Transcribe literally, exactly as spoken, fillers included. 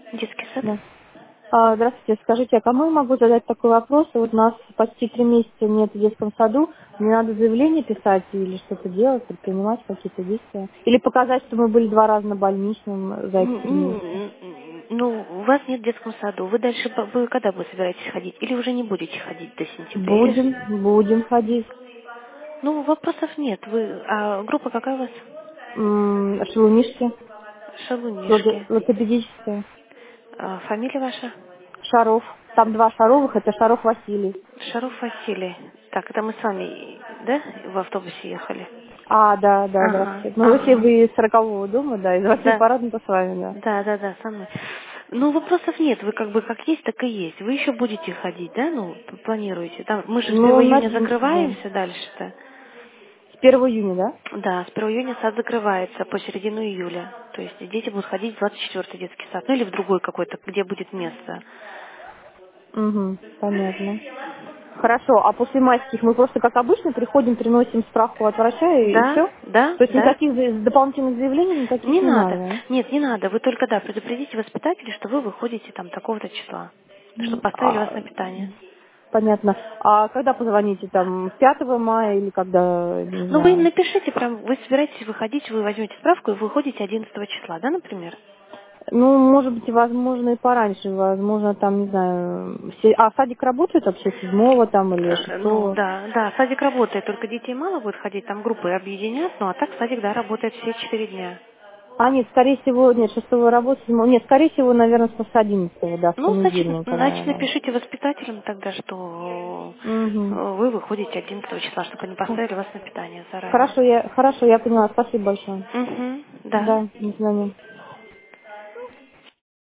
Детский сад? Да. А, здравствуйте, скажите, а кому я могу задать такой вопрос? Вот у нас почти три месяца нет в детском саду. Мне надо заявление писать или что-то делать, предпринимать какие-то действия? Или показать, что мы были два раза на больничном за эти М, три месяца? м, м, Ну, у вас нет в детском саду. Вы дальше, по- вы когда вы собираетесь ходить? Или уже не будете ходить до сентября? Или... Будем, будем ходить. Ну, вопросов нет. Вы, а группа какая у вас? М, Шелунишки, лого- Шалунишки. логопедическая. А, фамилия ваша? Шаров. Там два Шаровых, это Шаров Василий. Шаров Василий. Так, это мы с вами, да, в автобусе ехали? А, да, да, Ага, здравствуйте. Ну, если ага. вы из сорокового дома, да, из восьми Да. парадно, то с вами, да. Да, да, да, со мной. Ну, вопросов нет, вы как бы как есть, так и есть. Вы еще будете ходить, да, ну, п- планируете? Там, мы же с Ну, первого на, июня да. закрываемся дальше-то. С первого июня, да? Да, с первого июня сад закрывается по середину июля. То есть дети будут ходить в двадцать четвёртый детский сад, ну или в другой какой-то, где будет место. Угу, понятно. Хорошо, а после майских мы просто как обычно приходим, приносим справку от врача и, Да, все? да, То есть да. никаких за- дополнительных заявлений никаких Не не надо, надо. да? Нет, не надо. Вы только, да, предупредите воспитателей, что вы выходите там такого-то числа. Чтобы М, поставили вас а, на питание. понятно. А когда позвоните, там, пятого мая или когда, не Ну, вы им знаю? напишите, прям, вы собираетесь выходить, вы возьмете справку и выходите одиннадцатого числа, да, например? Ну, может быть, возможно, и пораньше, возможно, там, не знаю, все... а садик работает вообще седьмого там или Э, Ну, шестого? да, да, садик работает, только детей мало будет ходить, там группы объединят, ну, а так садик, да, работает все четыре дня. А, нет, скорее всего, нет, шестого работы, седьмого, нет, скорее всего, наверное, с одиннадцатого, да, с Ну, значит, понедельника, значит, наверное. напишите воспитателям тогда, что э, Угу. вы выходите одиннадцатого числа, чтобы они поставили вас на питание заранее. Хорошо, я, хорошо, я поняла. Спасибо большое. Угу, да. Да, до свидания.